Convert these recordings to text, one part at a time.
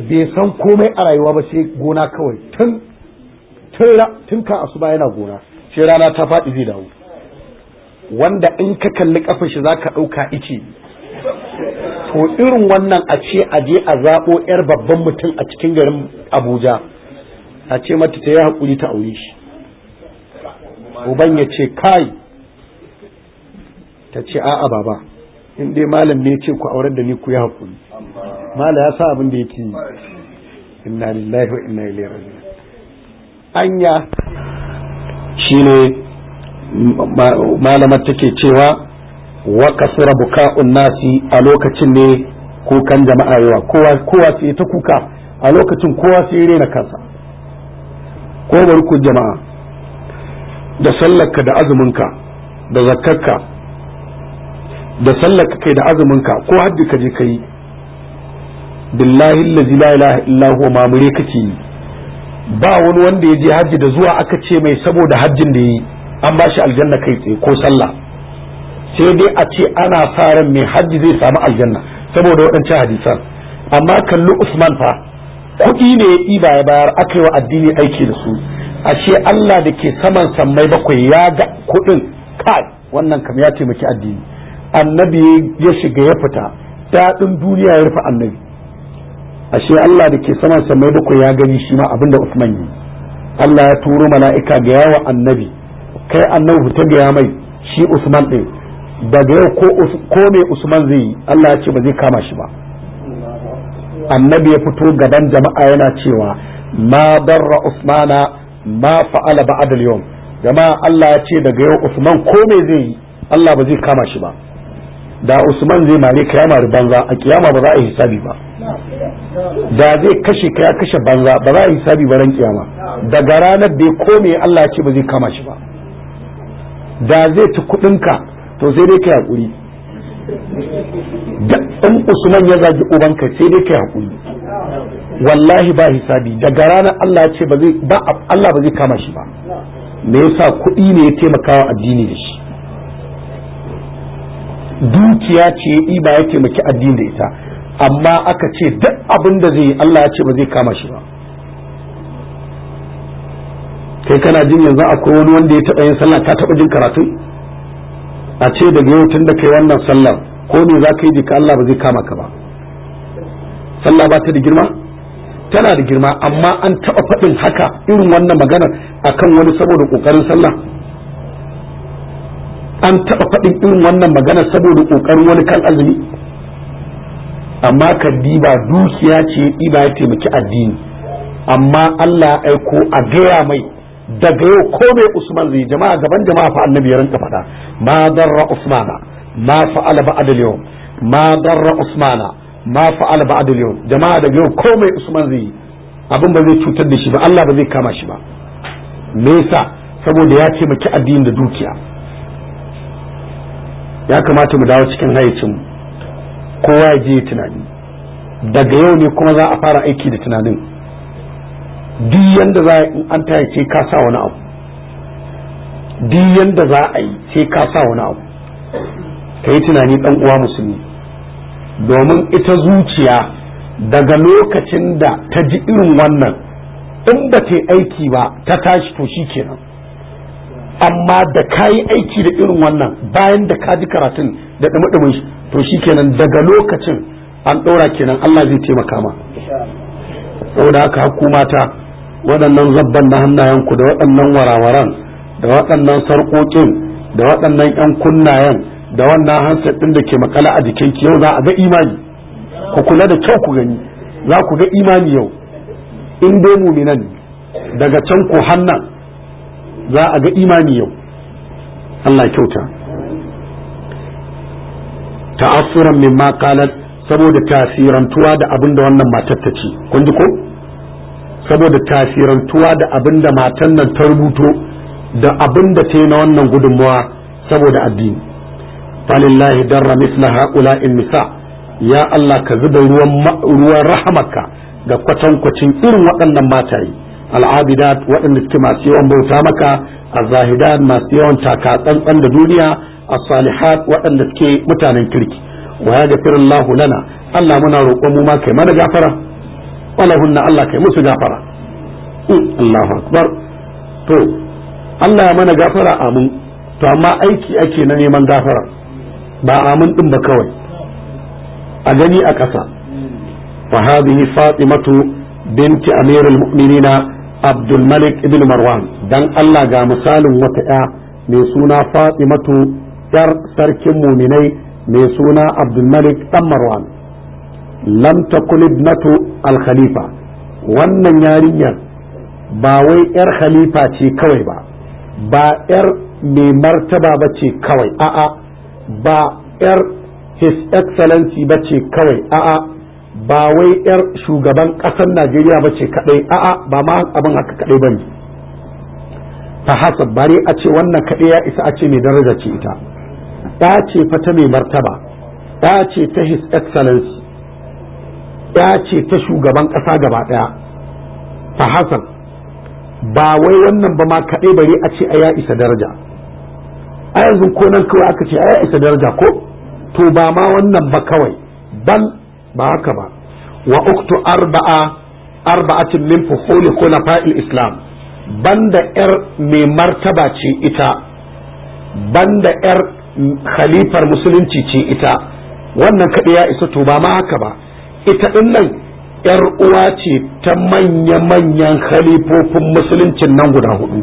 bai san komai a rayuwa ba sai gona kawai tun kan asuba yana gona sai rana ta faɗi zai dawo, wanda in ka kalli kafin shi zaka ɗauka ice. To irin wannan a ce a je a zaɓo 'yar babban mutum a cikin garin Abuja a ce mata ta yi haƙuri ta aure shi, uban ya ce kai, ta ce a'a baba in dai malam ne ce ku aurar da ni ku yi haƙuri, malam ya sa abin da yake yi. Inna lillahi wa inna ilaihi raji'un. Anya shine malamar take cewa wa kasura buka'un nasi, a lokacin ne kukan jama'a yawa, kowa sai ta kuka a lokacin, kowa sai rena kansa. Ko bari ku jama'a, da sallarka da azuminka da zakkarka, da sallarka kai da azuminka ko hajji ka je kai, billahi allazi la ilaha illa huwa mamure kake yi. Ba wani wanda ya je hajji da zuwa aka ce mai saboda hajjin da yi an ba shi aljanna kai tsaye ko sallah, sai dai a ce ana sa ran mai hajji zai samu aljanna saboda waɗancan hadisan. Amma kalli Usman fa kuɗi ne ya ɗiba ya bayar aka yi wa addini aiki da su, ashe Allah da ke saman sammai bakwai ya ga kuɗin, kai wannan kam ya taimaki addini. Annabi ya shiga ya fita, daɗin duniya ya rufe annabi. Ashe Allah da ke saman sammai bakwai ya gani shi ma abinda Usman yi. Allah ya turo mala'ika ga yawa annabi, kai annabi fita ga ya mai shi Usman ɗin, daga yau ko me Usman zai yi Allah ya ce ba zai kama shi ba. Annabi ya fito gaban jama'a yana cewa ma darra Usmana ma fa'ala ba'da al-yawm. Jama'a Allah ya ce daga yau Usman ko me zai yi Allah ba zai kama shi ba. Da Usman zai mare ka ya mari banza, a kiyama ba za a yi hisabi ba. Da zai kashe ka ya kashe banza, ba za a yi hisabi ba ran kiyama. Daga ranar da ya kome Allah ya ce ba zai kama shi ba. Da zai ci kuɗinka to sai dai kai hakuri. In Usman ya zagi ubanka sai dai kai hakuri. Wallahi ba hisabi, daga ranar Allah ya ce Allah ba zai kama shi ba. Me yasa kuɗi ne ya taimakawa addini da shi, dukiya ce ba ya taimaki addini da ita, amma aka ce duk abin da zai Allah ya ce ba zai kama shi ba. Kai kana jin yanzu akwai wani wanda ya taɓa yin sallah, ka taɓa jin karatu a ce daga yau tun da kai wannan sallar ko me za ka yi jika Allah ba zai kama ka ba? Sallah ba ta da girma? Tana da girma, amma an taɓa faɗin haka irin wannan maganar akan wani saboda ƙoƙarin sallah? An taɓa faɗin irin wannan maganar saboda ƙoƙarin wani kan azumi? Amma ka diba dukiya ce ɗiba ya taimaki addini, amma Allah ya aiko a gaya mai daga yau ko mai Usman zai, jama'a gaban jama'a fa annabi ya rinka faɗa ma darra Usmana ma fa'ala ba'da al-yawm, ma darra Usmana ma fa'ala ba'da al-yawm. Jama'a daga yau ko mai Usman zai abin ba zai cutar da shi ba, Allah ba zai kama shi ba. Me yasa? Saboda ya taimaki addini da dukiya. Ya kamata mu dawo cikin hayyacin mu, kowa ya je tunani. Daga yau ne kuma za a fara aiki da tunanin. Duk yanda za a in an taya sai ka sa wani abu, duk yanda za a yi sai ka sa wani abu. Ka yi tunani ɗan uwa musulmi, domin ita zuciya daga lokacin da ta ji irin wannan, in ba ta aiki ba ta tashi to shi kenan. Amma da ka yi aiki da irin wannan bayan da ka ji karatun da ɗumi shi to shi kenan, daga lokacin an ɗora kenan Allah zai taimaka ma. Saboda haka haku mata, waɗannan zabban na hannayenku da waɗannan warawaran da waɗannan sarƙoƙin da waɗannan 'yan kunnayen da wannan hansar ɗin da ke makala a jikinki, yau za a ga imani. Ku kula da kyau ku gani, za ku ga imani yau in dai muminan daga can ku hannan za a ga imani yau. Allah kyauta. Ta'assuran mimma qalat, saboda tasirantuwa da abin da wannan matar ta ce, kun ji ko? Saboda tasirantuwa da abin da matan nan ta rubuto da abin da ta yi na wannan gudunmawa saboda addini. Falillahi darra misla ha'ula'in nisa, ya Allah ka zuba ruwan rahamaka ga kwatankwacin irin waɗannan mataye. Al'abidat, waɗanda suke masu yawan bauta maka, az-zahidat, masu yawan taka tsantsan da duniya, as-salihat, waɗanda suke mutanen kirki. Wa ya gafirallahu lana, Allah muna roƙon mu ma kai mana gafara. walahunna Allah kai musu gafara. Allahu akbar. To Allah ya mana gafara, amin. To amma aiki ake na neman gafara, ba amin din ba kawai, a gani a ƙasa. fa hadhihi fatimatu binti amirul mu'minina Abdul Malik ibn Marwan, dan Allah ga misalin wata ya mai suna Fatimatu yar sarkin muminai mai suna Abdul Malik dan Marwan. Lam takun ibnatu al khalifa, wannan yarinyar ba wai yar khalifa ce kawai ba yar mai martaba ba ce kawai, a'a ba yar his excellency ba ce kawai, a'a ba wai yar shugaban ƙasar Najeriya ba ce kadai, a'a ba ma abin haka kadai bane. ta hasab bare a ce wannan kadai ya isa a ce mai daraja ce ita, ta ce fa ta mai martaba, ta ce ta his excellency, ta ce ta shugaban ƙasa gaba daya. ta hasab ba wai wannan ba ma kadai bare a ce a ya isa daraja. a yanzu ko nan kawai aka ce a ya isa daraja ko, to ba ma wannan ba kawai, bal ba haka ba. wa uktu arba'atin min fuhuli khulafa'il islam, banda yar mai martaba ce ita, banda yar khalifar musulunci ce ita, wannan kaɗai ya isa. to ba ma haka ba, ita din nan yar uwa ce ta manya-manyan khalifofin musuluncin nan guda hudu.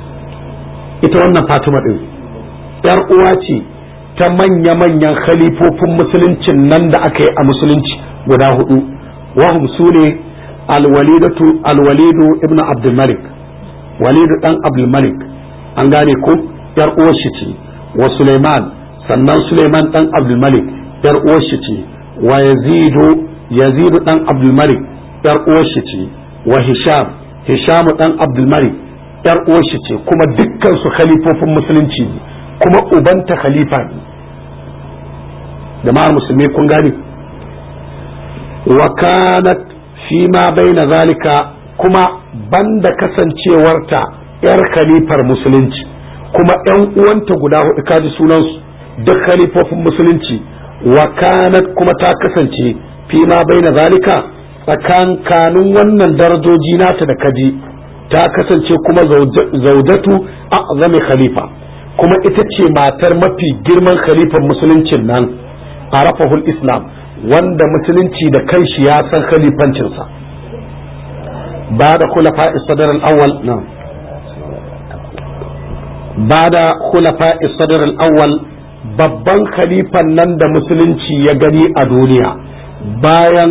ita wannan Fatima din yar uwa ce ta manya-manyan khalifofin musuluncin nan da aka yi a musulunci guda hudu. wahum sune alwalidu ibn Abdul Malik, walidu dan Abdul Malik, an gane ko yar uwar shi ce. wa Suleiman, sannan Suleiman dan Abdul Malik yar uwar shi ce. wa yazidu dan Abdul Malik yar uwar shi ce. wa Hisham dan Abdul Malik yar uwar shi ce. kuma dukkan su khalifofin musulunci ne, kuma ubanta khalifa ne. jama'ar musulmi kun gane. wa kanat fi ma baina zalika, kuma banda kasancewarta yar khalifar musulunci, kuma yan uwanta guda hudu kaji sunansu duk khalifofin musulunci. wa kanat kuma ta kasance fi ma baina zalika, tsakankanin wannan darajoji nata da kaji, ta kasance kuma zaujatu a'zami khalifa, kuma ita ce matar mafi girman khalifan musuluncin nan, arafahul islam, wanda musulunci da kanshi ya san khalifancinsa. ba da khulafa'i sadr al-awwal babban khalifan nan da musulunci ya gani a duniya bayan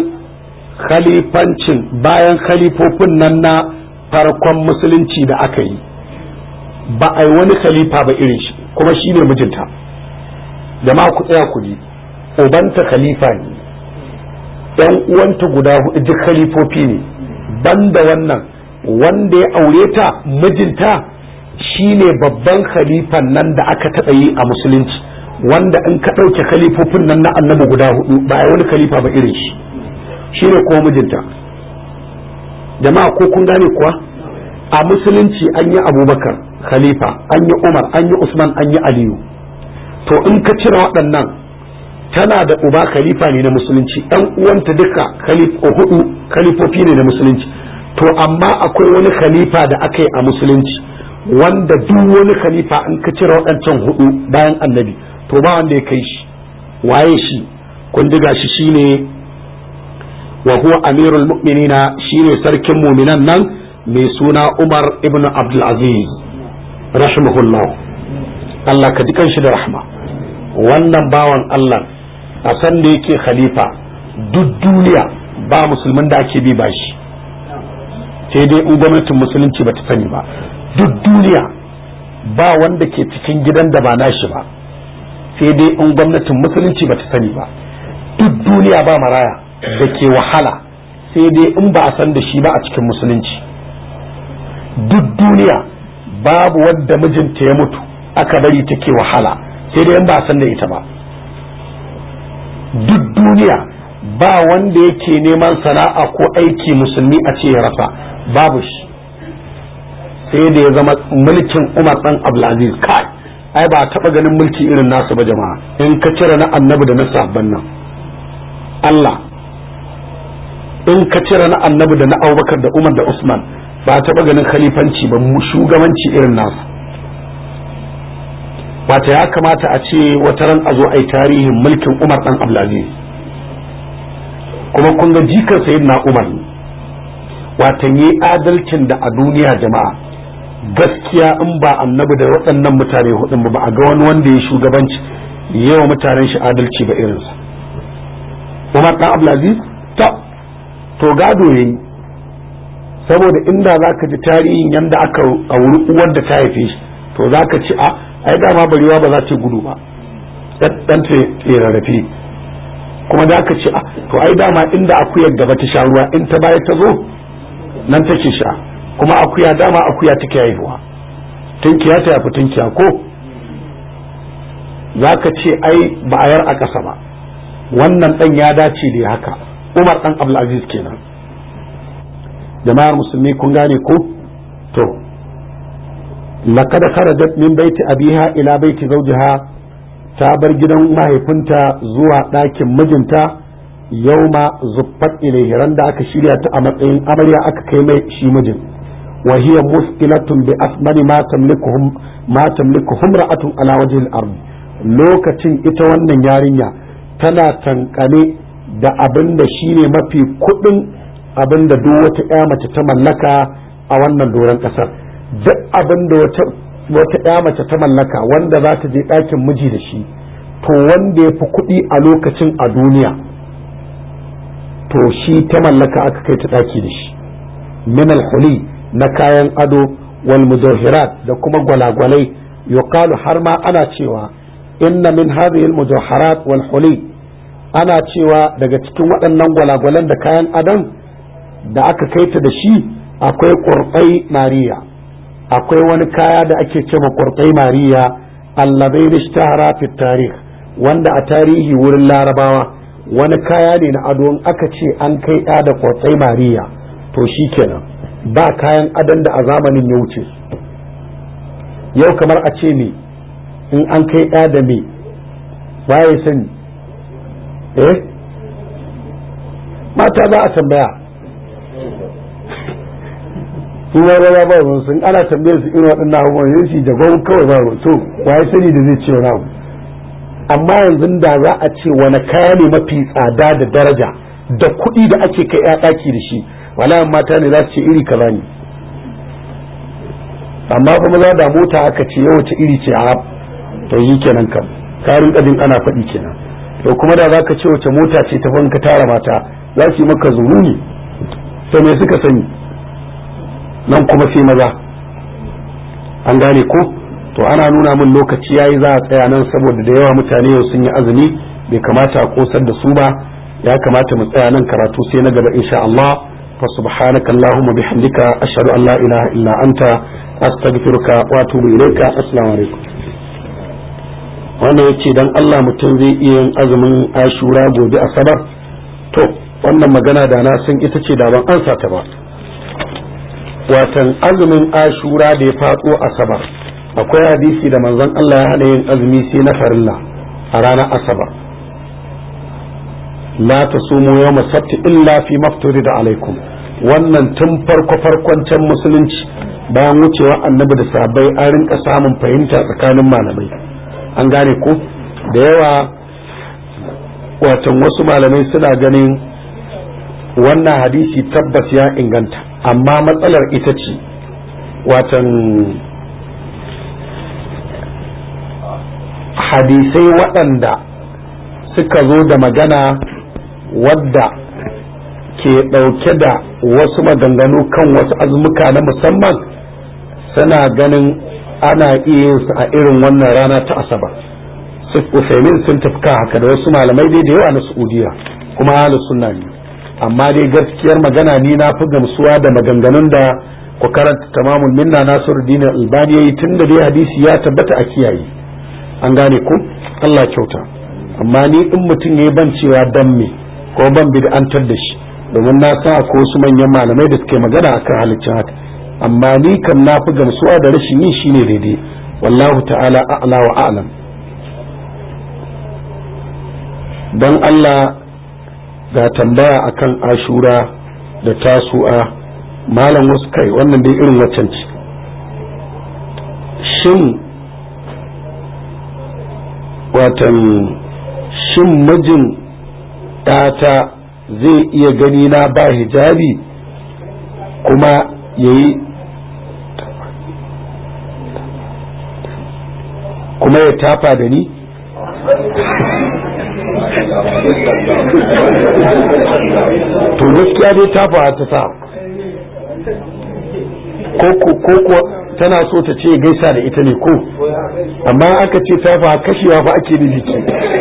khalifofin nan na farkon musulunci da aka yi, ba a yi wani khalifa ba irin shi, kuma shi ne mijinta. jama'a ku tsaya ku ji, ubanta khalifa ne, yan uwanta guda hudu duk khalifofi ne, banda wannan wanda ya aure ta mijinta shine babban khalifan nan da aka taɓa yi a musulunci, wanda in ka ɗauke khalifofin nan na annabi guda hudu ba a wani khalifa ba irin shi, shine kuma mijinta. jama'a ko kun gane kuwa, a musulunci an yi Abubakar khalifa, an yi Umar, an yi Usman, an yi Aliyu. to in ka cire waɗannan, tana da uba khalifa ne na musulunci, ɗan uwanta duka hudu khalifofi ne na musulunci. to amma akwai wani khalifa da aka yi a musulunci wanda duk wani khalifa in ka cire waɗancan hudu bayan annabi, to ba wanda ya kai shi. waye shi? kun diga shi shine wa huwa amirul mu'minina, shine sarkin mu'minan nan mai suna Umar ibn Abdul Aziz rahimahullah. Allah ka dikan shi da rahma. wannan bawan Allah a san da yake khalifa duk duniya ba musulmin da ake bi bashi, sai dai in gwamnatin musulunci ba ta sani ba. duk duniya ba wanda ke cikin gidan da ba nashi ba, sai dai in gwamnatin musulunci ba ta sani ba. duk duniya ba maraya da ke wahala, sai dai in ba a san da shi ba a cikin musulunci. duk duniya babu wadda mijinta ya mutu aka bari take wahala, sai dai in ba a san da ita ba. duk duniya ba wanda yake neman sana'a ko aiki musulmi a ce ya rasa, babu shi. sai da ya zama mulkin Umar dan Abdulaziz, kai ai ba taba ganin mulki irin nasu ba jama'a, in ka cire na annabi da na sahabban nan. Allah in ka cire na annabi da na Abubakar da Umar da Usman ba a taɓa ganin khalifanci ba, shugabanci irin nasu. Wata ya kamata a ce wata ran a zo a yi tarihin mulkin Umar dan Abdulaziz, kuma kun ga jikan sayyidina Umar watan yi adalcin da a duniya jama'a gaskiya in ba annabi da waɗannan mutane hudun ba a ga wani wanda ya shugabanci yawa mutanen shi adalci ba irinsa. Umar dan Abdulaziz to gado yayi, saboda inda zaka ji tarihin yanda aka auri uwar da ta haife shi to zaka ci ai dama barewa ba za ta gudu ba dan ta rarrafe, kuma da aka ce to ai dama inda akuyar gaba ta sha ruwa in ta baya ta zo nan take sha, kuma akuya dama akuya take haihuwa, tunkiya ta yafi tunkiya ko zaka ce ai ba a yar a ƙasa ba, wannan dan ya dace da haka. Umar dan Abdulaziz kenan. Jama'ar musulmi kun gane ko? To laqad kharajat min baiti abiha ila baiti zawjiha, ta bar gidan mahaifinta zuwa ɗakin mijinta yauma zuffat ilayhi, ran da aka shirya ta a matsayin amarya aka kai mai shi mijin. wa hiya musqilatun bi asmani ma tamlikuhum ra'atun ala wajhi al-ard, lokacin ita wannan yarinya tana tankane da abin da shine mafi kudin abin da duk wata ƴa mace ta mallaka a wannan doron kasar. Duk abin da wata ƴa mace ta mallaka wanda za ta je ɗakin miji da shi, to wanda ya fi kuɗi a lokacin a duniya to shi ta mallaka aka kai ta ɗaki da shi, min al-huli na kayan ado wal mujawhirat da kuma gwalagwalai. yuqalu har ma ana cewa inna min hadhihi al-mujawharat wal huli, ana cewa daga cikin waɗannan gwalagwalan da kayan adon da aka kai ta da shi akwai qurtai mariya, akwai wani kaya da ake cewa qurtai mariya allazi ishtahara fi tarikh, wanda a tarihi wurin larabawa wani kaya ne na ado in aka ce an kai ya da qurtai mariya to shikenan ba kayan adon da a zamanin ya wuce. Yau kamar a ce ne in an kai ya da me waye sani mata za a tambaya su rarraba ba ruwan sun ana tambayar su irin waɗannan abubuwan yin shi jagon kawai ba ruwan to waye sani da zai ce wani abu. Amma yanzu da za a ce wani kaya ne mafi tsada da daraja da kuɗi da ake kai ya ɗaki da shi, wala mata ne za su ce iri kaza ne. Amma kuma za da mota aka ce yawace iri ce a to yi kenan kam karin kadin ana faɗi kenan. To kuma da za ka ce wace mota ce ta banka tara mata za su yi maka zuru ne, sai me suka sani nan kuma sai maza. An gane ko? To ana nuna min lokaci yayi za a tsaya nan saboda da yawa mutane yau sun yi azumi bai kamata a kosar da su ba, ya kamata mu tsaya nan karatu sai na gaba insha Allah. fa subhanaka allahumma bihamdika ashhadu an la ilaha illa anta astaghfiruka wa atubu ilayka. Assalamu alaikum. Wannan yace dan Allah mutum zai iya yin azumin Ashura gobe Asabar? To wannan magana da na san ita ce da ban ansa ta ba. Watan azumin Ashura da ya faɗo Asabar, akwai hadisi da manzon Allah ya hana yin azumi sai na farilla a ranar Asabar. la tasumu yawma sabt illa fi mafturida alaikum, wannan tun farkon can musulunci bayan wucewa annabi da sahabbai an rinka samun fahimta tsakanin malamai. An gane ko? Da yawa watan wasu malamai suna ganin wannan hadisi tabbas ya inganta, amma matsalar ita ce watan hadisai waɗanda suka zo da magana wadda ke ɗauke da wasu maganganu kan wasu azumuka na musamman, suna ganin ana iya yin su a irin wannan rana ta Asabar. Usaimin sun tafka haka da wasu malamai dai da yawa na Saudiya kuma ahlus sunna ne, amma dai gaskiyar magana ni na fi gamsuwa da maganganun da ku karanta tamamul minna Nasiruddin Albani yayi, tunda dai hadisi ya tabbata a kiyaye. An gane ku? Allah kyauta. Amma ni in mutum yayi ban cewa dan me ko ban bid'antar da shi, domin na sa ko su manyan malamai da suke magana akan haliccin haka, amma ni kam na fi gamsuwa da rashin yi shine daidai. Wallahu ta'ala a'la wa a'lam. Dan Allah ga tambaya akan Ashura da tasu'a malam wasu kai wannan dai irin waccan ce shin mijin ɗata zai iya gani na ba hijabi kuma ya tafa da ni to gaskiya dai tafa ta sa ko tana so ta ce gaisa da ita ne ko amma aka ce tafa kashewa fa ake da jiki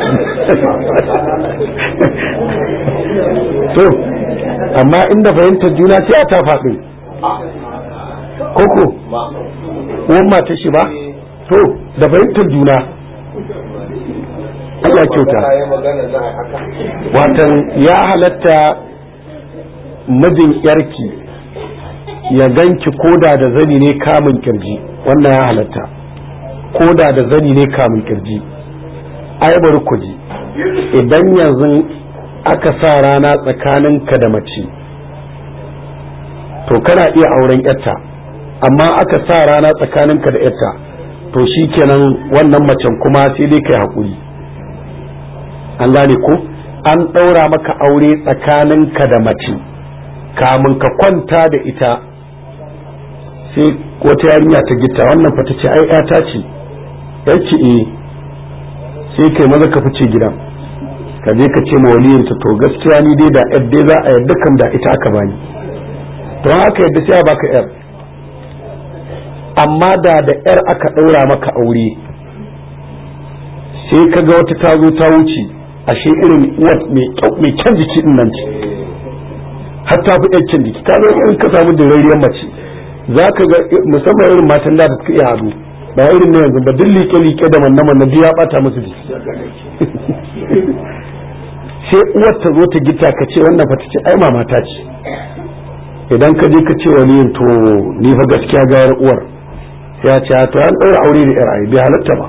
to amma inda fahimtar juna sai a tafa ɗin koko uwan mata shi ba to da fahimtar juna Allah kyauta watan ya halatta mijin yarki ya ganki koda da zani ne kamun kirji wannan ya halatta koda da zani ne kamun kirji ai bari ku ji idan yanzu aka sa rana tsakaninka da mace to kana iya auren yarta amma aka sa rana tsakaninka da yarta to shikenan wannan macen kuma sai dai kai hakuri an gane ko an ɗaura maka aure tsakaninka da mace kamun ka kwanta da ita sai wata yarinya ta gita wannan fata ce ai ta ce yace sai kai maza ka fice gidan ka je ka ce ma waliyinta to gaskiya ni dai da yadda za a yadda kam da ita aka bani to haka yadda sai a baka yar amma da yar aka ɗaura maka aure sai ka ga wata ta zo ta wuce ashe irin mai kyan jiki din nan ce har ta fi kyan jiki ka zo irin ka samu dirariyar mace za ka ga musamman irin matan da suka iya hadu ba irin na yanzu ba duk liƙe-liƙe da manna duk ya bata musu jiki sai uwar ta zo ta gita ka ce wannan fata ce ai mama ta ce idan ka je ka ce wani yin to ni fa gaskiya ga yar uwar sai ya ce to an ɗaura aure da yar ai bai halatta ba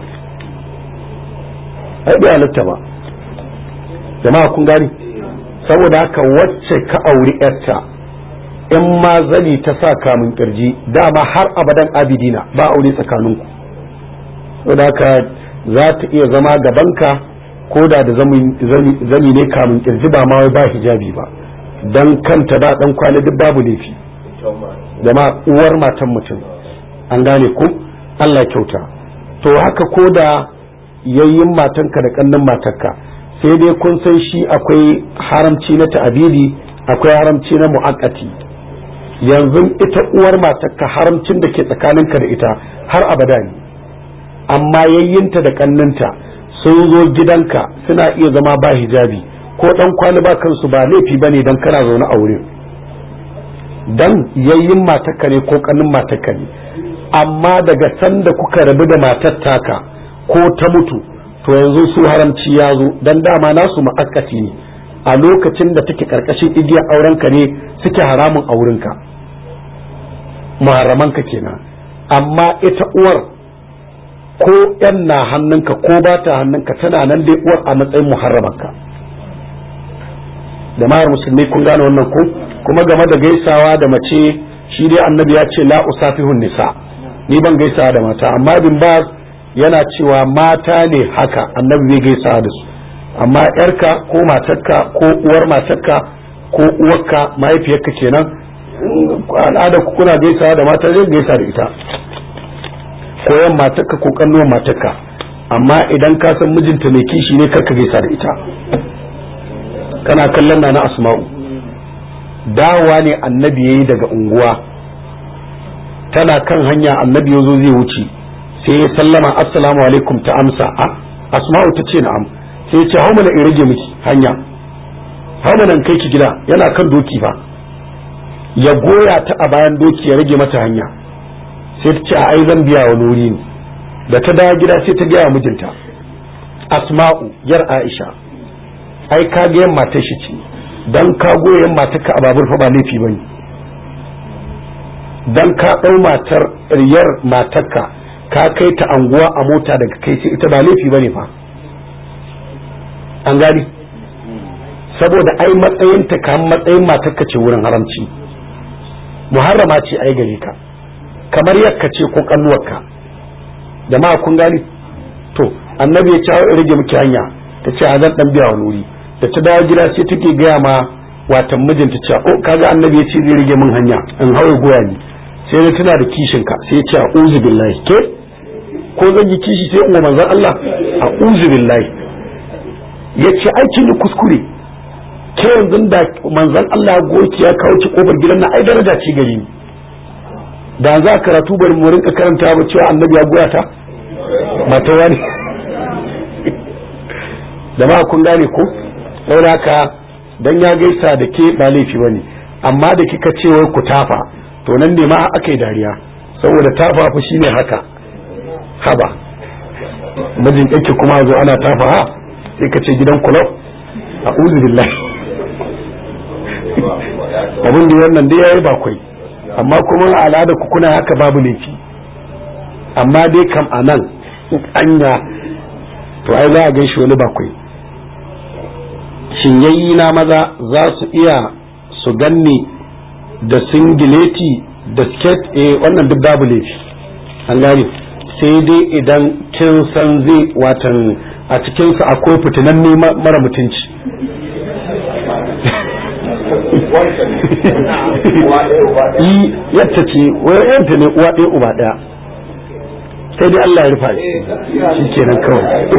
ai bai halatta ba jama'a kun gani saboda haka wacce ka auri yarta in ma zani ta sa kamun kirji dama har abadan abidina ba aure tsakaninku saboda haka za ta iya zama gabanka ko da zani ne kamun kirji ba ma wai ba hijabi ba dan kanta ba dan kwana duk babu laifi jama'a uwar matan mutum an gane ku Allah kyauta to haka ko da yayyin matanka da kannin matarka sai dai kun san shi akwai haramci na ta'abidi akwai haramci na mu'akkati yanzu ita uwar matarka haramcin da ke tsakaninka da ita har abada ne amma yayyinta da kanninta sun zo gidanka suna iya zama ba hijabi ko dan kwali ba kansu ba laifi bane dan kana zaune a wurin dan yayyin matarka ne ko kannin matarka ne amma daga sanda kuka rabu da matar taka ko ta mutu to yanzu su haramci ya zo dan dama nasu ma'akkati ne a lokacin da take karkashin igiyar aurenka ne suke haramun aurenka maharamanka kenan amma ita uwar ko yan na hannunka ko ba ta hannunka tana nan dai uwar a matsayin muharramanka jama'ar musulmi kun gane wannan ko kuma game da gaisawa da mace shi dai annabi ya ce la usafihun nisa ni ban gaisawa da mata amma bin ba yana cewa mata ne haka annabi bai gaisa da su amma yarka ko matarka ko uwar matarka ko uwarka mahaifiyarka kenan al'ada ku kuna gaisawa da mata zai gaisa da ita ko yan matarka ko kannuwan matarka amma idan ka san mijinta mai kishi ne karka gaisa da ita kana kallon na asma'u dawowa ne annabi yayi daga unguwa tana kan hanya annabi yazo zai wuce sai ya sallama assalamu alaikum ta amsa asma'u ta ce na'am sai ya ce hau mana in rage miki hanya hau mana in kai ki gida yana kan doki fa ya goya ta a bayan doki ya rage mata hanya sai ta ce ai zan biya wa wuri ne da ta dawo gida sai ta gaya mijinta asma'u yar aisha ai ka ga yan matar shi ce dan ka goya yan matarka a babur fa ba laifi bane dan ka dau matar yar matarka ka kai ta anguwa a mota daga kai sai ita ba laifi bane fa an gani saboda ai matsayin ta kan matsayin matarka ce wurin haramci, muharrama ce ai gare ka, kamar yakka ce ko kalluwarka. Jama'a kun gani? To annabi ya ce rage miki hanya, ta ce a zan dan biya wani wuri, da ta dawo gida sai take gaya ma watan mijinta ce o kaga annabi ya ce zai rage min hanya in hawaye goya ni, sai na tana da kishin ka, sai ya ce a'udhu billahi, ke ko zan yi kishi sai in manzon Allah a'udhu billahi. yace aiki ni kuskure, ke yanzu da manzon Allah goki ya kawo ki kofar gidan na ai daraja ce gare ni, da za karatu bari mu rinka karanta ba cewa annabi ya goya ta mata wani da ba kun gane ko. saboda haka dan ya gaisa da ke ba laifi bane, amma da kika ce wai ku tafa to nan ne ma aka yi dariya, saboda tafa fa shine haka haba mijin kake kuma zo ana tafa ha sai ka ce gidan kulau a'udhu billahi abin da wannan dai yayi bakwai, amma kuma al'ada ku kuna haka babu laifi, amma dai kam anan anya to ai za a gaishe wani bakwai. Shin yayi na maza za su iya su ganni da singileti da skirt? Wannan duk babu laifi, an gane, sai dai idan kin san zai watan a cikinsa akwai fitinan ne mara mutunci yadda ce wayanta ne uwa ɗaya uba ɗaya, sai dai Allah ya rufa shi kenan kawai.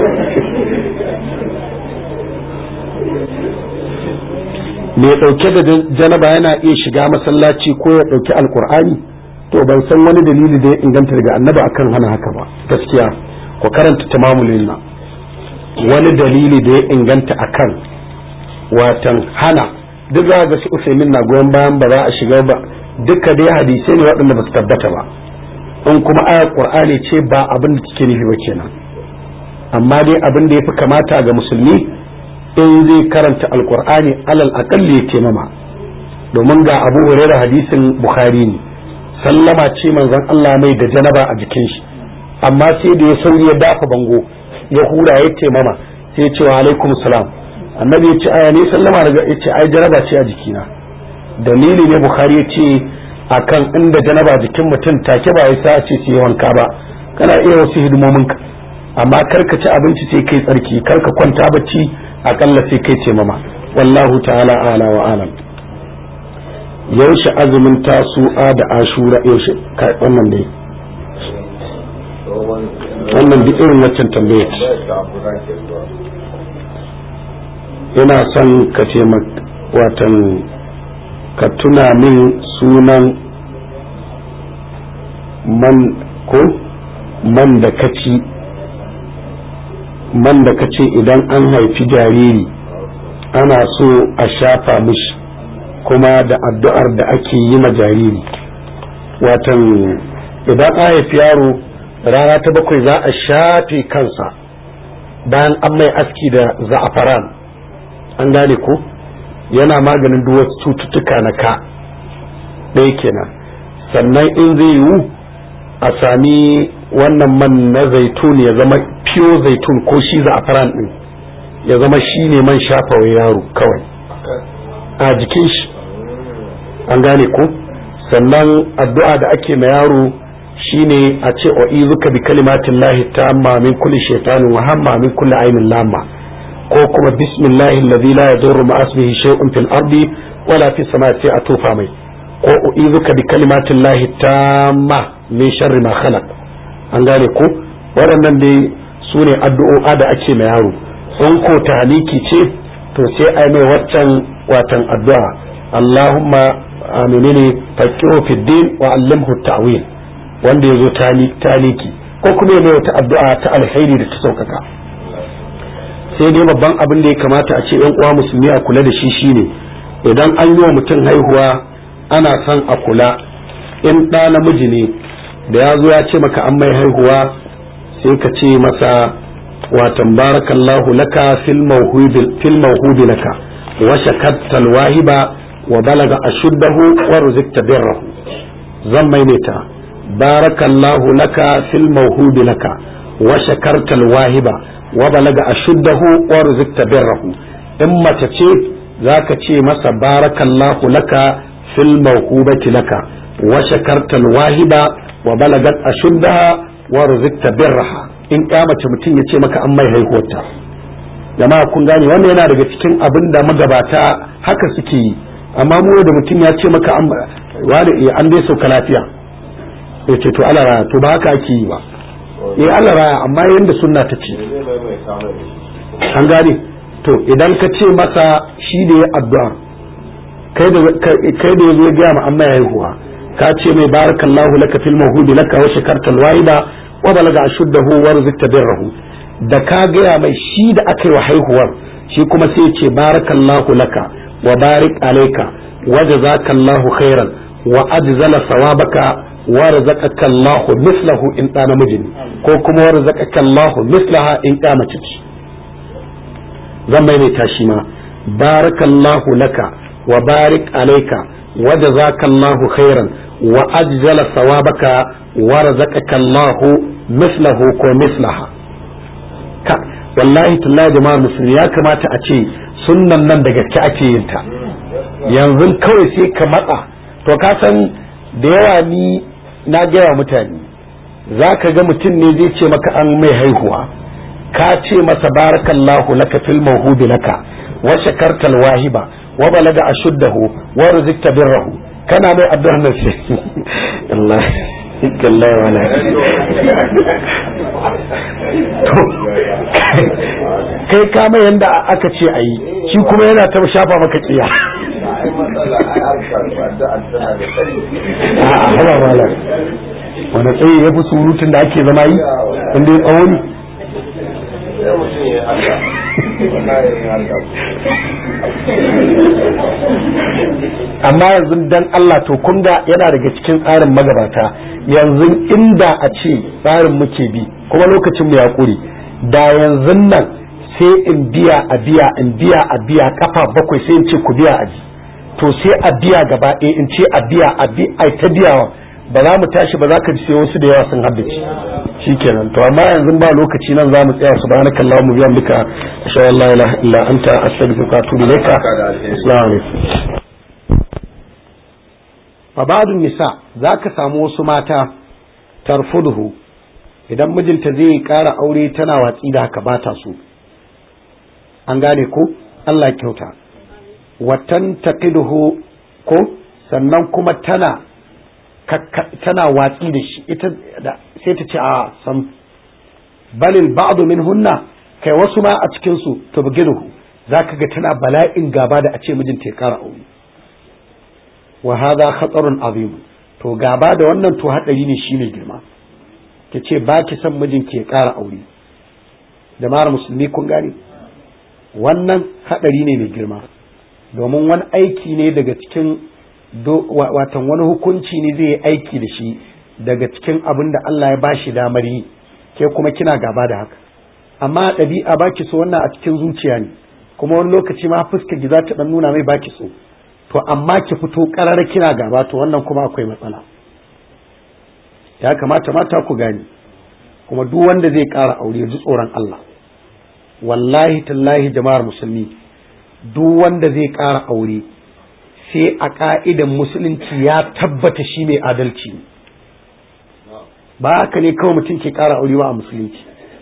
mai ɗauke da janaba yana iya shiga masallaci ko ya ɗauki alkur'ani? To ban san wani dalili da ya inganta daga annabi akan hana haka ba gaskiya, ku karanta tamamul na wani dalili da ya inganta akan watan hana. Duk za ga su Usaimin na goyon bayan ba za a shiga ba, duka dai hadisai ne waɗanda ba su tabbata ba, in kuma ayar qur'ani ce ba abin da take nufi ba kenan. Amma dai abin da yafi kamata ga musulmi in zai karanta alqur'ani alal aqalli ya taimama, domin ga Abu Hurairah hadisin Bukhari ne, sallama ce manzon Allah mai da janaba a jikin shi, amma sai da ya sauri ya dafa bango ya hura ya taimama, sai ya ce wa alaikum salam. Annabi ya ce aya ne sallama daga ya ce ai janaba ce a jikina. Dalili ne Bukhari ya ce akan inda janaba jikin mutum take ba ya sa ce sai wanka ba, kana iya wasu hidimominka, amma karka ci abinci sai kai tsarki, karka kwanta bacci akalla sai kai ce mama. Wallahu ta'ala ala wa alam. Yaushe azumin tasu'a da ashura yaushe wannan ne, wannan duk irin waccan tambayar. Ina son ka ce watan ka tuna min sunan man ko man da kaci, man da kace idan an haifi jariri ana so a shafa mishi kuma da addu'ar da ake yi ma jariri. Watan idan an haifi yaro rana ta 7 za a shafe kansa bayan an mai aski da za'afaran, an gane ko, yana maganin duk wasu cututtuka na ka ɗaya kenan. Sannan in zai yiwu a sami wannan man na zaitun ya zama pure zaitun ko shi za'afaran din ya zama shi ne man shafawa yaro kawai a jikin shi, an gane ko. Sannan addu'a da ake ma yaro shine a ce u'izuka bi kalimatin lahi ta'amma min kulli shaytanin wa hamma min kulli ainin lamma, ko kuma bismillahi alladhi la yadurru ma ismihi shay'un fil ardi wala fis samai sai a tofa mai, ko u'izuka bi kalimatin lahi ta'amma min sharri ma khalaq, an gane ko. waɗannan dai su ne addu'o'a da ake ma yaro. in ko tahliki ce to sai ai mai waccan watan addu'a Allahumma aminini faqihu fid din wa allimhu ta'wil, wanda yazo taliki, ko kuma ya mai wata addu'a ta alkhairi da ta saukaka. sai dai babban abin da ya kamata a ce yan uwa musulmi a kula da shi shine idan an yi wa mutum haihuwa ana son a kula, in ɗa namiji ne da ya zo ya ce maka an mai haihuwa sai ka ce masa watan barakallahu laka fil mawhudi laka wa shakatta wahiba wa balaga ashuddahu wa ruzikta birrahu. zan maimaita, barakallahu laka fil mawhudi laka wa shakarta wahiba wa balaga ashuddahu wa ruzikta birrahu. in mace ce zaka ce masa barakallahu laka fil mawhubati laka wa shakarta alwahiba wa balagat ashuddaha wa rizqta birraha. in mace mutum ya ce maka an mai haihuwarta, jama'a kun gane wannan yana daga cikin abin da magabata haka suke yi. amma mu da mutum ya ce maka an dai sauka lafiya ya ce to Allah raya, to ba haka ake yi ba. Allah raya amma yanda sunna ta ce, an gane. to idan ka ce masa shi da ya addu'a kai da ya zo gaya ma amma ya haihuwa, ka ce mai barakallahu laka fil mawhudi laka wa shakartal waida wa balaga ashuddahu wa rizqta birrahu, da ka gaya mai shi da aka yi wa haihuwar shi kuma sai ya ce barakallahu laka wa barik alayka wa jazakallahu khairan wa ajzala sawabaka wa razaqaka Allahu mislahu in da namiji ko kuma wa razaqaka Allahu mislaha in da mace ce. zan maimaita shi ma barakallahu laka wa barik alayka wa jazakallahu khairan wa ajzala sawabaka wa razaqaka Allahu mislahu ko mislaha. wallahi tallahi jama'ar musulmi ya kamata a ce sunnan nan da gaske ake yin ta. yanzu kawai sai ka matsa, to ka san da yawa ni na gaya mutane, za ka ga mutum ne zai ce maka an mai haihuwa, ka ce masa barakallahu laka fil mawhubi laka wa shakartal wahiba wa balaga ashuddahu wa rizqta birrahu, kana mai addu'ar nan sai Allah Allah wala kai ka mai yanda aka ce ayi, shi kuma yana ta shafa maka tsiya. a'a wala wani tsaye ya fi surutun da ake zama yi inda ya tsawo ne. amma yanzu dan Allah to kun ga yana daga cikin tsarin magabata. yanzu inda a ce tsarin muke bi kuma lokacin mu ya kure, da yanzu nan sai in biya a biya kafa bakwai sai in ce ku biya aji, to sai a biya gaba ɗaya in ce a biya ai ta biyawa, ba za mu tashi ba za ka ji sai wasu da yawa sun haddace shikenan. to amma yanzu ba lokaci nan za mu tsaya. subhanaka allahumma bihamdika ashhadu an la ilaha illa anta astaghfiruka wa atubu ilaika. assalamu alaikum. fa ba'd nisa zaka samu wasu mata tarfuduhu, idan mijinta zai ƙara aure tana watsi da haka ba ta so, an gane ko Allah kyauta. watan taqiduhu ko sannan kuma tana watsi da shi, ita sai ta ce a san balil ba'du minhunna, kai wasu ma a cikin su tubgiduhu, zaka ga tana bala'in gaba da a ce mijinta ya kara aure. wa hadha khatarun azim, to gaba da wannan to hadari ne shi ne girma. tace ba ki san mijinki ya kara aure. jama'ar musulmi kun gane wannan hadari ne mai girma, domin wani aiki ne daga cikin watan wani hukunci ne zai yi aiki da shi daga cikin abin da Allah ya bashi damar yi, ke kuma kina gaba da haka. amma ɗabi'a baki so wannan a cikin zuciya ne, kuma wani lokaci ma fuskar ki za ta dan nuna mai baki so, to amma ki fito ƙarar kina gaba, to wannan kuma akwai matsala. ya kamata mata ku gani, kuma duk wanda zai ƙara aure ji tsoron Allah. wallahi tallahi jama'ar musulmi, duk wanda zai ƙara aure sai a ƙa'idan musulunci ya tabbata shi mai adalci ne, ba haka ne kawai mutum ke ƙara aure ba a musulunci.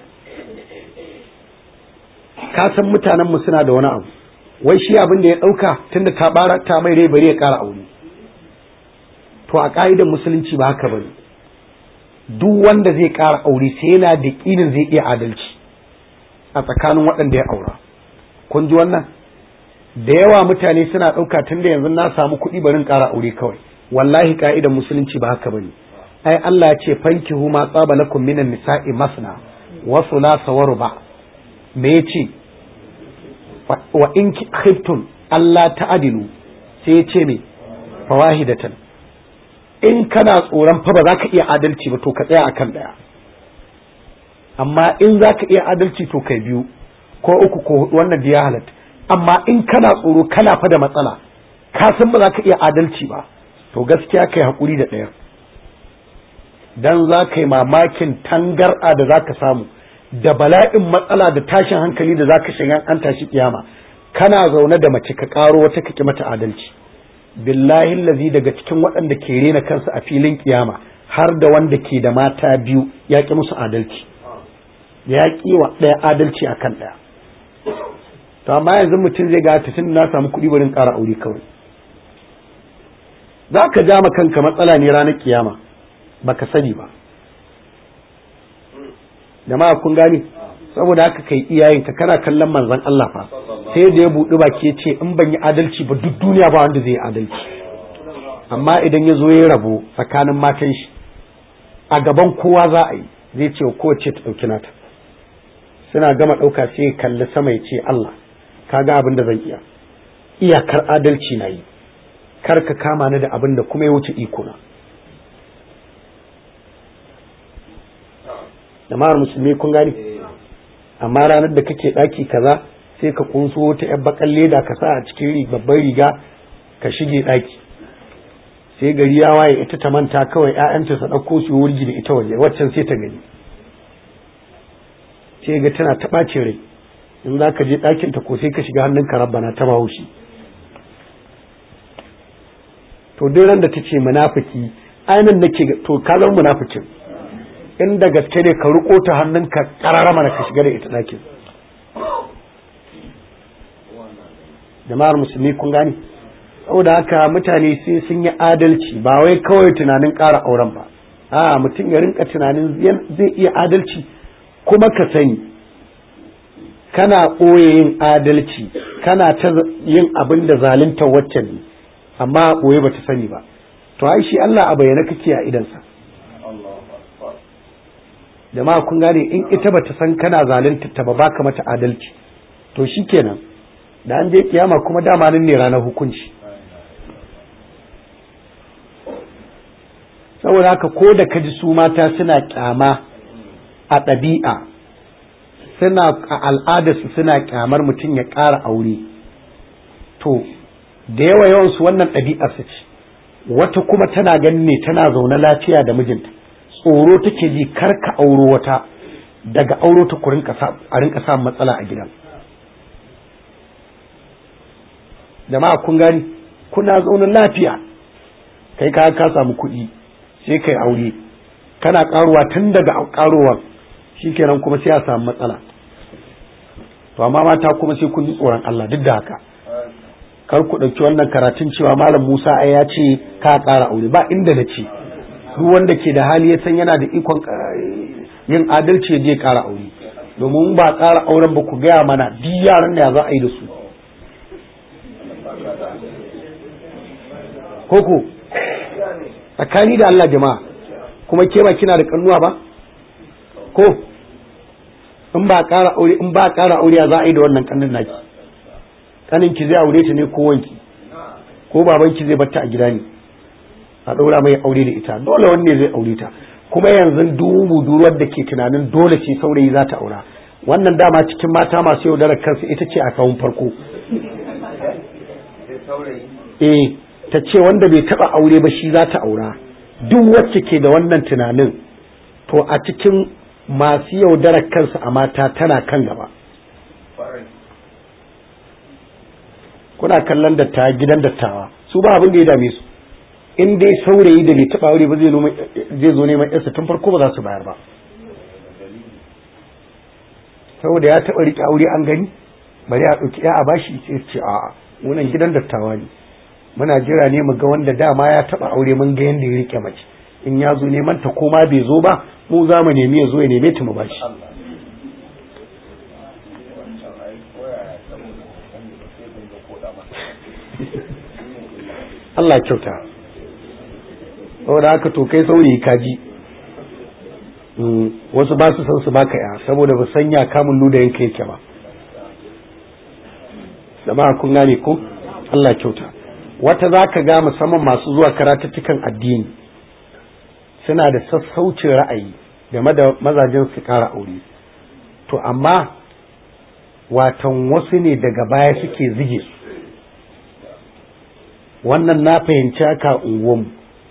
ka san mutanen mu suna da wani abu, wai shi abin da ya ɗauka tunda ta bara ta mai rai bari ya ƙara aure. to a ƙa'idan musulunci ba haka bane. duk wanda zai ƙara aure sai yana da ƙinin zai iya adalci a tsakanin waɗanda ya aura. kun ji wannan? da yawa mutane suna ɗauka tun da yanzu na samu kuɗi barin ƙara aure kawai. wallahi ka'idan musulunci ba haka bane. ai Allah ya ce fankihu ma tsaba lakum minan nisa'i masna wa thulatha wa ruba. me yace wa in khiftum Allah ta'dilu, sai yace me fawahidatan. in kana tsoron fa ba za ka iya adalci ba to ka tsaya akan daya, amma in za ka iya adalci to kai biyu ko uku ko hudu, wannan da ya halatta. amma in kana tsoro kana fa da matsala, ka san ba za ka iya adalci ba, to gaskiya kai hakuri da ɗaya, dan za ka yi mamakin tangar'a da za ka samu da bala'in matsala da tashin hankali da za ka shiga an tashi kiyama. kana zaune da mace ka karo wata kake mata adalci, billahi lazi daga cikin waɗanda ke rena kansu a filin kiyama har da wanda ke da mata biyu ya ƙi musu adalci, ya ƙi wa ɗaya adalci akan ɗaya. To amma yanzu mutum zai ga tun na samu kuɗi barin ƙara aure kawai, za ka ja ma kanka matsala ne ranar kiyama baka sani ba. Jama'a kun gane, saboda haka kai iyayenka kana kallon manzon Allah fa sai da ya buɗi baki ya ce in ban yi adalci ba duk duniya ba wanda zai yi adalci. Amma idan ya zo ya rabo tsakanin matan shi a gaban kowa za a yi, zai ce kowace ta ɗauki nata, suna gama ɗauka sai ya kalli sama ya ce Allah ka ga abin da zan iya, iyakar adalci na yi, kar ka kama ni da abin da kuma ya wuce iko na. Jama'ar musulmi kun gani, amma ranar da kake ɗaki kaza sai ka kunso wata yar bakan leda ka sa a cikin babban riga ka shige ɗaki, sai gari ya waye ita ta manta kawai ƴaƴanta su ɗauko su wurgi da ita waje, waccan sai ta gani sai ga tana ta ɓace rai, in za ka je ɗakin ta ko sai ka shiga hannun ka rabbana ta bahushi. To duk ran da ta ce munafiki ainihin nake to ka zama munafikin, inda gaske ne ka riko ta hannunka karara mana ka shiga da ita ɗakin. Jama'ar musulmi kun gane, saboda haka mutane sai sun yi adalci, ba wai kawai tunanin ƙara auren ba, a mutum ya rinka tunanin zai iya adalci. Kuma ka sani kana ɓoye yin adalci, kana ta yin abin da zalunta waccan ne, amma ɓoye ba ta sani ba, to ai shi Allah a bayyana kake a idansa. Jama'a kun gane, in ita bata san kana zalunta ta ba baka mata adalci, to shikenan da an je kiyama kuma dama nan ne ranar hukunci. Saboda haka ko da kaji su mata suna kyama a ɗabi'a, suna a al'adarsu suna kyamar mutum ya ƙara aure, to da yawan su wannan ɗabi'ar su ce. Wata kuma tana ganin ne tana zaune lafiya da mijinta, tsoro take ji kar ka auro wata, daga auro ta a rinka samun matsala a gidan. Jama'a kun gani, kuna zaune lafiya, kai ka samu kuɗi sai kai aure, kana karuwa tun daga karuwar shikenan kuma sai a samu matsala. To amma mata kuma sai kun ji tsoron Allah. Duk da haka kar ku ɗauki wannan karatun cewa malam Musa ai ya ce ka ƙara aure, ba inda na ce duk wanda ke da hali ya san yana da ikon yin adalci ya je ƙara aure, domin ba ƙara auren ba ku gaya mana duk yaran da za a yi da su. Koko tsakani da Allah jama'a, kuma ke ba kina da kannuwa ba ko in ba ƙara aure za a yi da wannan kannin naki, kanin ki zai aure ta ne ko wanki ko baban ki zai batta a gida ne a ɗaura mai aure da ita, dole wanne zai aure ta. Kuma yanzu dubu duruwar da ke tunanin dole ce saurayi za ta aura, wannan dama cikin mata masu yaudarar kansu ita ce a kawun farko. Ta ce wanda bai taba aure ba shi za ta aura. Duk wacce ke da wannan tunanin to a cikin masu yaudarar kansu a mata tana kan gaba. Kuna kallon dattawa, gidan dattawa su ba abin da ya dame su, in dai saurayi da bai taba aure ba zai zo neman yarsa tun farko ba za su bayar ba, saboda ya taba rike aure an gani bari a ɗauki ya a bashi, sai ce a'a wannan gidan dattawa ne, muna jira ne mu ga wanda dama ya taba aure mun ga yanda ya rike mace, in ya zo neman ta koma bai zo ba mu za mu nemi ya zo ya neme ta mu bashi. Allah kyauta. Saboda haka to kai saurayi kaji, wasu ba su san su baka ya saboda ba sanya kamun luda yanka yake ba. Jama'a kun gane ko? Allah kyauta. Wata za ka ga musamman masu zuwa karatuttukan addini suna da sassaucin ra'ayi game da mazajen su kara aure, to amma watan wasu ne daga baya suke zige su. Wannan na fahimci haka unguwanmu,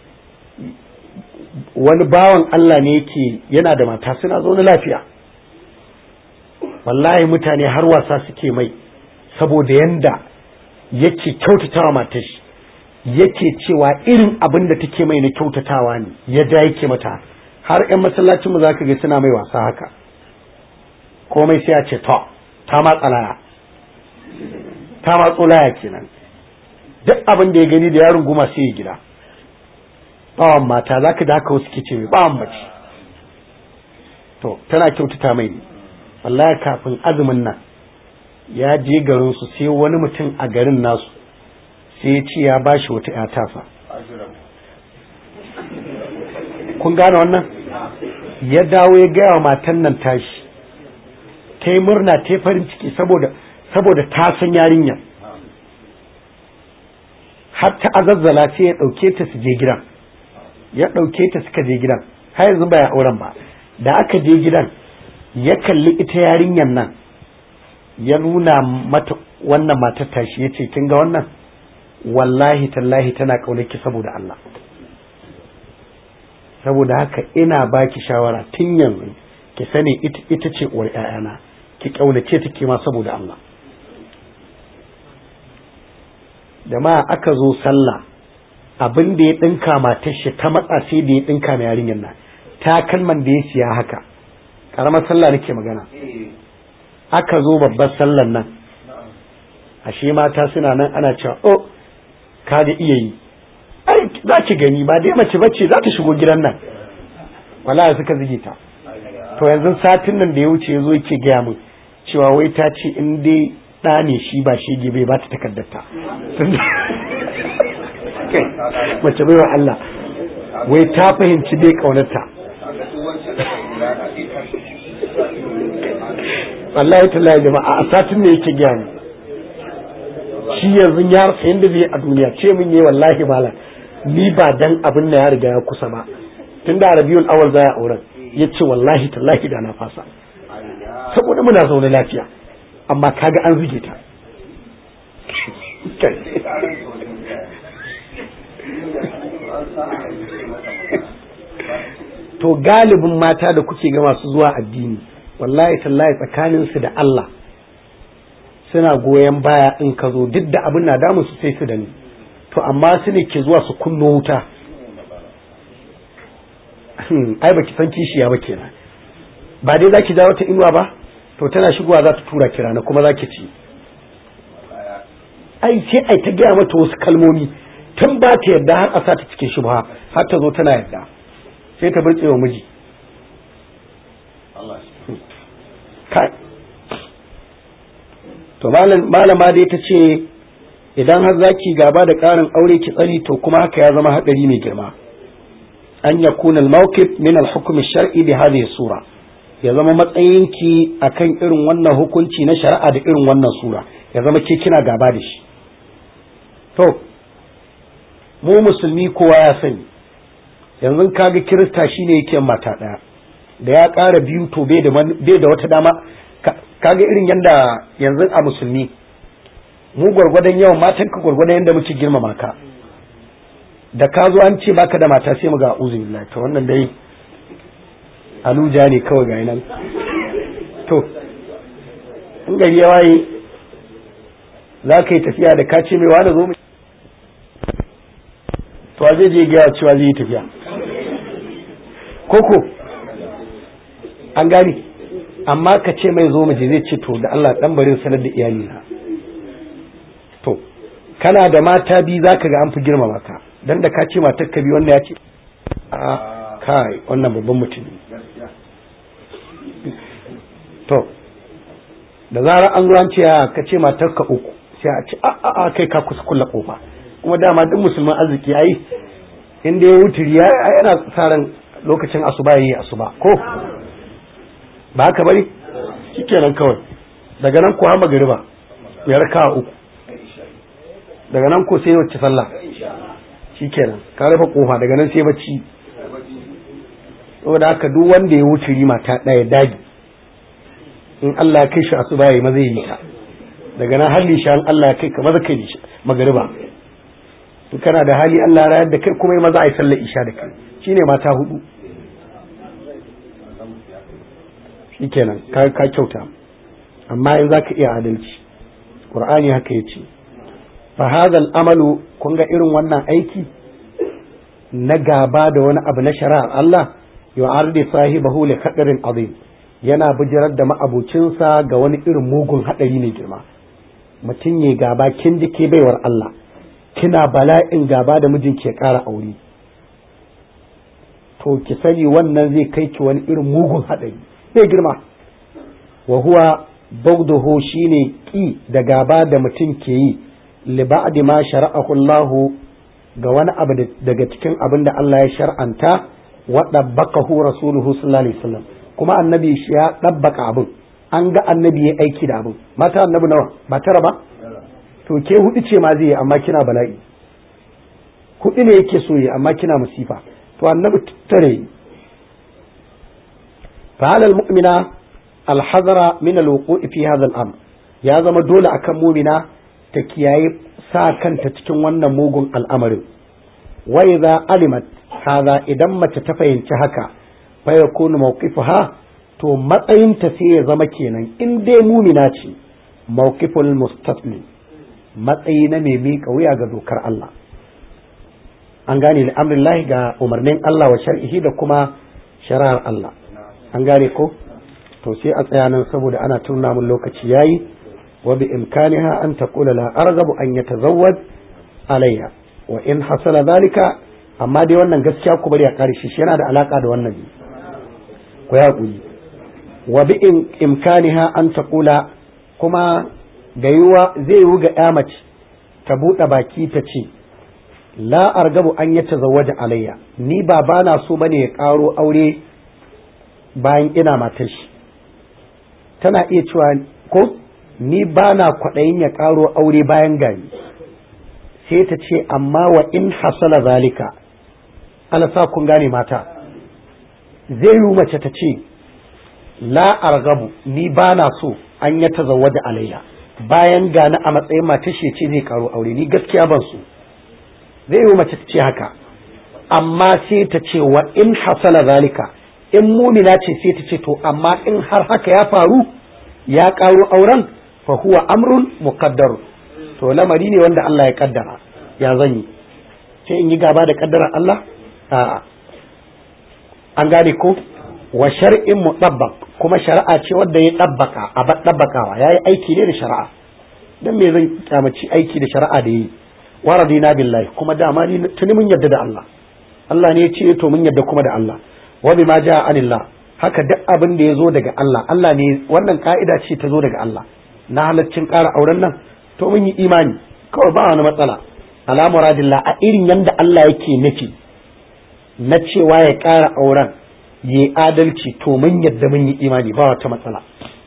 wani bawan Allah ne yake yana da mata suna zaune lafiya, wallahi mutane har wasa suke mai saboda yanda yake kyautatawa matar shi, yake cewa irin abin da take mai na kyautatawa ne ya ja yake mata. Har 'yan masallacin mu zaka ga suna mai wasa haka, komai sai a ce to ta matsa laya, ta matso laya kenan. Duk abin da ya gani da yaron goma sai ya gida. Bawan mata zaka da haka wasu ke ce mai bawan mace. To tana kyautata mai ne. Wallahi kafin azumin nan ya je garin su sai wani mutum a garin nasu sai ya ce ya bashi wata ƴa tafa. Kun gane wannan? Ya dawo ya gaya wa matan nan tashi, ta yi murna, ta yi farin ciki saboda ta san yarinya, har ta azazzala sai ya ɗauke ta su je gidan, ya ɗauke ta suka je gidan, har yanzu ba ya auren ba. Da aka je gidan ya kalli ita yarinyan nan, ya nuna mata wannan matar tashi, ya ce kin ga wannan, wallahi tallahi tana ƙaunarki saboda Allah, saboda haka ina baki shawara tun yanzu ki sani ita ce uwar ƴaƴana, ki ƙaunace ta ke ma saboda Allah. Jama'a aka zo sallah, abin da ya ɗinka matar shi ta matsa sai da ya ɗinka na yarinyar nan, takalman da ya siya haka, ƙaramar sallah nake magana. Aka zo babbar sallan nan, ashe mata suna nan ana cewa oh ka da iya yi, ai za ki gani ba dai mace bace za ta shigo gidan nan, wallahi suka zige ta. To yanzu satin nan da ya wuce yazo yake gaya min cewa wai ta ce in dai ɗa ne shi ba shege bai ba ta takardarta. Mace bai wa Allah, wai ta fahimci bai kaunarta. Wallahi tallahi jama'a a satin ne yake gaya min, shi yanzu ya rasa yanda zai a duniya, ce min yi wallahi malam ni ba dan abin da ya riga ya kusa ba, tun da Rabiul Awwal za ya auren, ya ce wallahi tallahi da na fasa saboda muna zaune lafiya, amma kaga an zuge ta. To galibin mata da kuke ga masu zuwa addini, wallahi tallahi tsakaninsu da Allah suna goyon baya in ka zo, duk da abin na damu su sai su da ni, to amma su ne ke zuwa su kunno wuta. Ai baki san kishiya ba kenan, ba dai zaki ja wata inuwa ba, to tana shigowa za ta tura kira na kuma zaki ci. Ai sai ai ta gaya mata wasu kalmomi tun ba ta yarda har a sa ta cikin shubha, har ta zo tana yarda, sai ta burtse wa miji. Kai to malama dai ta ce idan har zaki gaba da ƙarin aure ki tsari, to kuma haka ya zama haɗari mai girma. An yakuna al-mawqif min al-hukm ash-shar'i bi hadhihi sura, ya zama matsayinki akan irin wannan hukunci na shari'a da irin wannan sura, ya zama ke kina gaba da shi. To mu musulmi kowa ya sani, yanzu kaga kirista shine yake mata ɗaya, da ya ƙara biyu to bai da wata dama. Kaga irin yanda yanzu a musulmi mu gwargwadon yawan matan ka gwargwadon yanda muke girmama ka, da ka zo an ce baka da mata sai mu ga uzu billahi, to wannan dai aluja ne kawai ga nan. To in gari ya waye za ka yi tafiya da ka ce mai wani zo mu, to a zai je gaya cewa zai yi tafiya koko an gani, amma ka ce mai zo mu je zai ce to da Allah dan barin sanar da iyali na. To kana da mata biyu zaka ga an fi girmama ka, dan da ka ce matar ka biyu wanda ya ce a kai wannan babban mutum. To da zarar an zo an ce ka ce matar ka uku, sai a ce a kai ka kusa kulla kofa, kuma dama duk musulman arziki yayi inda ya wuturi yana tsaran lokacin asuba yayi asuba ko ba haka bari, shikenan kawai daga nan ko har magariba ya raka uku, daga nan ko sai wacce sallah, shikenan ka rufe kofa, daga nan sai bacci. saboda haka duk wanda ya wuce mata ɗaya dagi, in Allah ya kai shi asuba yayi maza yi ta, daga nan har lishan Allah ya kai ka maza kai magariba, in kana da hali Allah ya rayar da kai kuma maza ai sallar isha da kai, shine mata hudu, shikenan ka kyauta. Amma in zaka iya adalci Qur'ani haka yace fa hadha al-amalu kun ga irin wannan aiki na gaba da wani abu na shari'ar Allah yu'ardi sahibahu li khadarin azim yana bijirar da ma'abucinsa ga wani irin mugun hadari ne girma. Mutum ya gaba kin ji ke baiwar Allah kina bala'in gaba da mijinki ya ƙara aure to ki sani wannan zai kai ki wani irin mugun hadari mai girma. wa huwa bawduhu shine ki da gaba da mutum ke yi li ba'di ma shara'ahu Allah ga wani abu daga cikin abin da Allah ya shar'anta wa dabbaqahu rasuluhu sallallahu alaihi wasallam kuma annabi shi ya dabbaka abin an ga annabi ya aiki da abin. Mata annabi nawa ba tara ba to ke hudu ce ma zai yi amma kina bala'i, hudu ne yake so yi amma kina musifa to annabi tare. fa halal mu'mina alhazara min alwuqu'i fi hadha al-amr ya zama dole akan mu'mina ta kiyaye sa kanta cikin wannan mugun al'amarin. wa idza alimat hadha idan mace ta fahimci haka fa yakunu mawqifuha to matsayinta sai ya zama kenan in dai mu'mina ce mawqiful mustaslim matsayi na mai miƙa wuya ga dokar Allah. An gane al'amrillahi ga umarnin Allah wa shar'ihi da kuma shari'ar Allah. An gane ko? To sai a tsaya nan saboda ana tuna mun lokaci yayi wa bi imkaniha an taqula la arghabu an yatazawwaj alayya wa in hasala dhalika amma dai wannan gaskiya ku bari a kare shi yana da alaka da wannan ku ya kuyi wa bi imkaniha an taqula kuma gayuwa zai yi ga ya mace ta buɗe baki ta ce la argabu an ya tazawwaja alayya ni ba bana so bane ya ƙaro aure bayan ina matar shi. Tana iya cewa ko ni bana kwaɗayin ya ƙaro aure bayan gani sai ta ce amma wa in hasala zalika ala sa kun gane mata zai yi mace ta ce la argabu ni bana so an ya tazawwaja alayya bayan gani a matsayin matar shi ce zai karo aure ni gaskiya ban so. Zai yi mace ta ce haka amma sai ta ce wa in hasala zalika in mumina ce sai ta ce to amma in har haka ya faru ya karo auren fa huwa amrun muqaddar to lamari ne wanda Allah ya kaddara ya zan yi sai in yi gaba da kaddarar Allah a'a an gane ko wa shar'in mutabbaq kuma shari'a ce wadda ya dabbaka a dabbakawa yayi aiki ne da shari'a dan me zan kyamaci aiki da shari'a da yi waradina billahi kuma dama ni tuni mun yadda da Allah Allah ne ya ce to mun yadda kuma da Allah wa bima jaa anillah haka duk abin da ya zo daga Allah Allah ne wannan ka'ida ce ta zo daga Allah na halaccin ƙara auren nan to mun yi imani kawai ba wani matsala ala muradillah a irin yanda Allah yake nufi na cewa ya ƙara auren yi adalci to mun yadda mun yi imani ba wata matsala.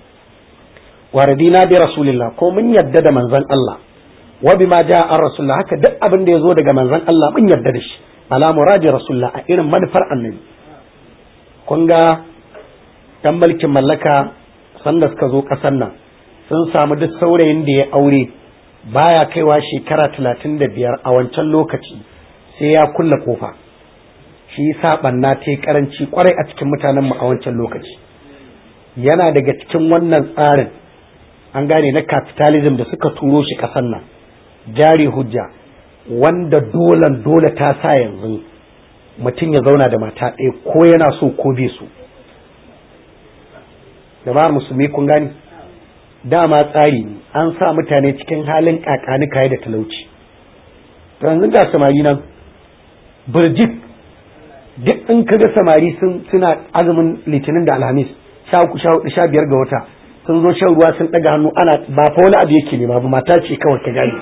Wa radina bi rasulillah ko mun yadda da manzon Allah wa bima jaa an rasulullah haka duk abin da yazo daga manzon Allah mun yadda da shi ala muradi rasulullah a irin manufar annabi. Kun ga dan mulkin mallaka sanda suka zo kasar nan sun samu duk saurayin da ya aure baya kaiwa shekara 35 a wancan lokaci sai ya kulla kofa. Shi yasa banna ta yi karanci kwarai a cikin mutanen mu a wancan lokaci. Yana daga cikin wannan tsarin an gane na capitalism da suka turo shi kasan nan jari hujja wanda dole ta sa yanzu mutum ya zauna da mata ɗaya ko yana so ko bai so. Jama'ar musulmi kun gani dama tsari ne an sa mutane cikin halin kakanika da talauci. Yanzu ga samari nan birjik duk in kaga samari suna azumin litinin da alhamis 13, 14, 15 ga wata sun zo shan ruwa sun daga hannu ana ba fa wani abu yake nema ba mata ce kawai ka gani.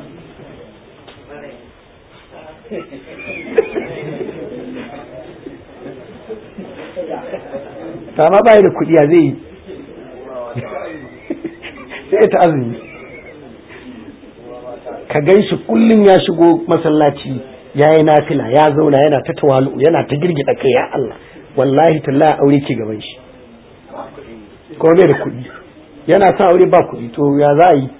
Sama bai da kuɗi zai yi sai ta azumi ka gan shi kullum ya shigo masallaci ya yi nafila ya zauna yana ta tawalu yana ta girgida kai ya Allah wallahi tallahi aure ke gaban shi ko bai da kuɗi yana sa aure ba kuɗi to ya za a yi.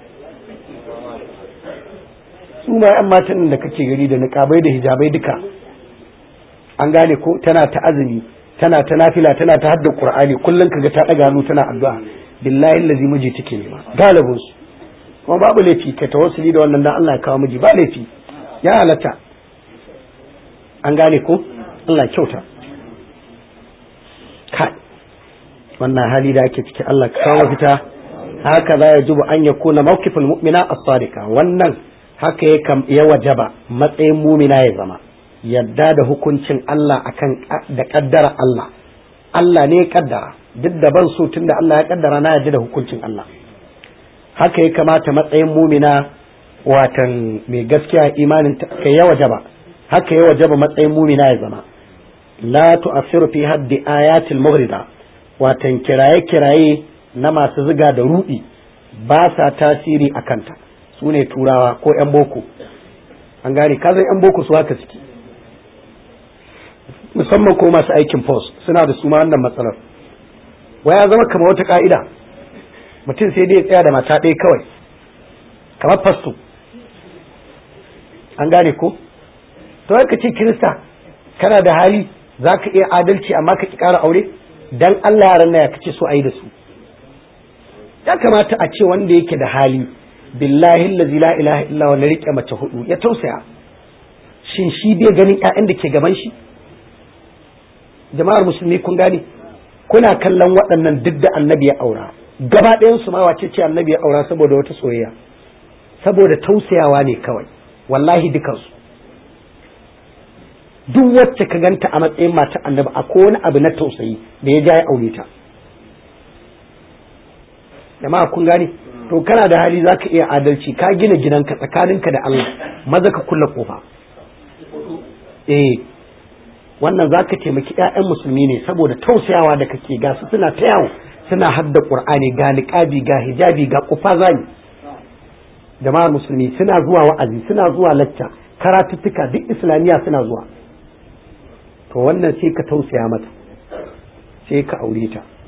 Su ma yan matan da kake gari da niqabai da hijabai duka an gane ko tana ta azumi tana ta nafila tana ta hadda Qur'ani kullum kaga ta daga hannu tana addu'a billahi allazi miji take nema galibin su kuma babu laifi ka tawassuli da wannan dan Allah ya kawo miji, ba laifi, ya halatta. An gane ko? Allah kyauta. Kai wannan hali da ake ciki Allah ka kawo fita. Haka za ya jubu an yakuna mawqiful mu'mina as-sadiqa, wannan haka ya wajaba matsayin mumina ya zama yadda da hukuncin Allah akan da kaddara Allah. Allah ne ya kaddara, duk da ban so tunda Allah ya kaddara na yadda da hukuncin Allah. Haka ya kamata matsayin mumina watan mai gaskiya imanin ka ya wajaba, haka ya wajaba matsayin mumina ya zama la tu'assiru fi haddi ayatil mughrida, watan kiraye na masu ziga da rudi ba sa tasiri a kanta, su ne turawa ko yan boko. An gane kazan yan boko su haka suke, musamman ko masu aikin post suna da su ma wannan matsalar. Waya zama kamar wata ka'ida, mutum sai dai ya tsaya da mata ɗaya kawai kamar fasto. An gane ko? To ka ce Kirista kana da hali za ka iya adalci amma ka ki ƙara aure, dan Allah yaran ya kace so a yi da su. Ya kamata a ce wanda yake da hali billahi allazi la ilaha illa huwa rike mace hudu ya tausaya. Shin shi bai ganin ƴaƴan da ke gaban shi? Jama'ar musulmi kun gane, kuna kallon waɗannan duk da annabi ya aura, gaba ɗayan su ma wace ce annabi ya aura saboda wata soyayya, saboda tausayawa ne kawai, wallahi dukansu. Duk wacce ka ganta a matsayin mata annabi akwai wani abu na tausayi da ya ja ya aure ta. Jama'a kun gane, to kana da hali zaka iya adalci, ka gina gidanka tsakaninka da Allah, maza ka kulla kofa. Wannan zaka taimaki ƴaƴan musulmi ne saboda tausayawa da kake ga su suna ta yawo, suna hadda Qur'ani, ga niqabi, ga hijabi, ga kufa zani. Jama'ar musulmi suna zuwa wa'azi, suna zuwa lacca, karatuttuka duk islamiya suna zuwa. To wannan sai ka tausaya mata, sai ka aure ta.